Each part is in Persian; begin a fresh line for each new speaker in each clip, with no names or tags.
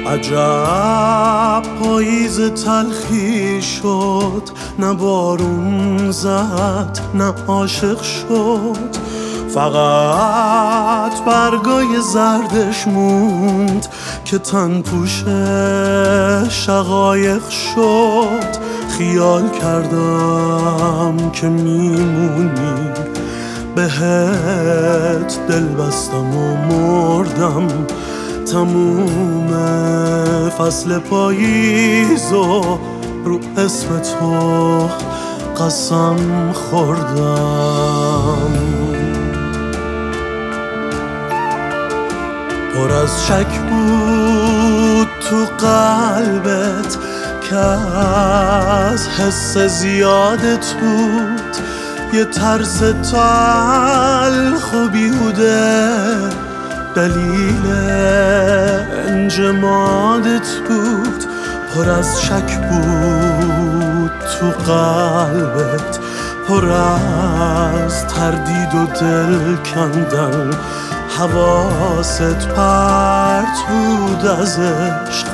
عجب پاییز تلخی شد، نه بارون زد نه عاشق شد، فقط برگای زردش موند که تن پوش شقایق شد. خیال کردم که میمونی، بهت دل بستم و مردم، تموم فصل پاییزو رو اسم تو قسم خوردم. پر از شک بود تو قلبت که از حس زیادت بود، یه ترس تلخ و بیهوده دلیل انجمادت بود. پر از شک بود تو قلبت، پر از تردید و دل کندن، حواست پرت بود از عشق،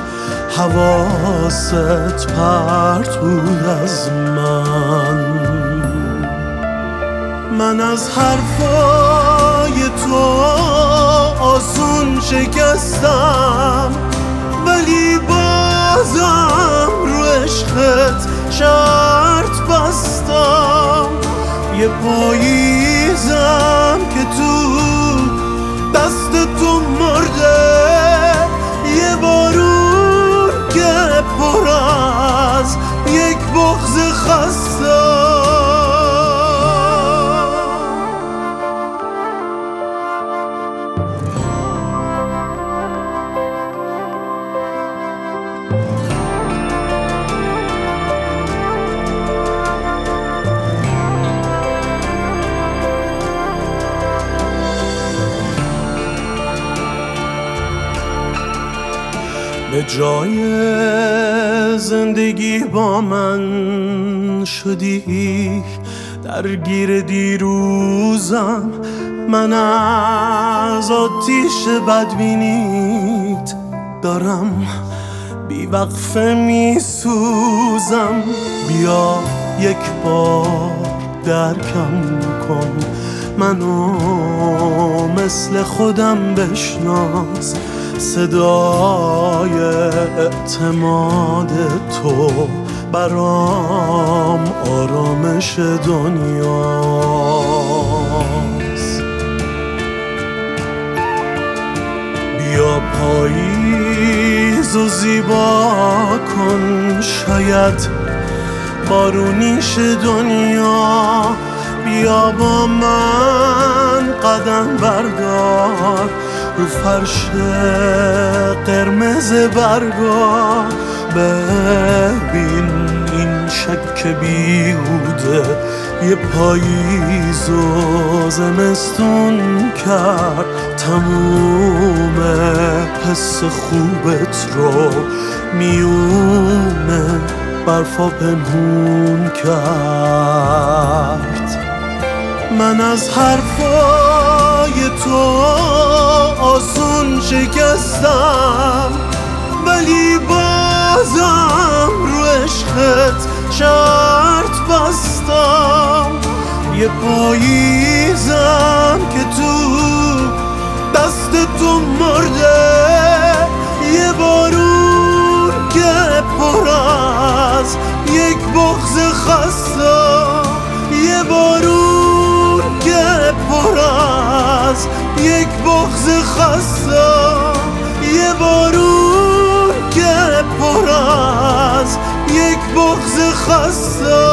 حواست پرت بود از من از حرفای تو آسون شکستم، ولی بازم رو عشقت شرط بستم. یه پاییزم که تو دست تو مرده، یه بارون که پر از یک بغض خسته. به جای زندگی با من شدی درگیر دیروزم، من از آتیش بدبینیت دارم بیوقفه میسوزم. بیا یک بار درکم کن، منو مثل خودم بشناس، صدای اعتماد تو برام آرامش دنیاست. بیا پاییز و زیبا کن، شاید بارونیش دنیا. بیا با من قدم بردار رو فرش قرمز برگا، ببین این شک بیهوده یه پاییز و زمستون کرد، تموم حس خوبت رو میونه برفا پنهون کرد. من از حرفای تو آسون شکستم، ولی بازم رو عشقت شرط بستم. یه پاییزم که تو دست تو مرده، یه بارون که پر از یک بغض خسته، یه بارون که پر از یک بغض خسته، یه بارون که پر از یک بغض خسته.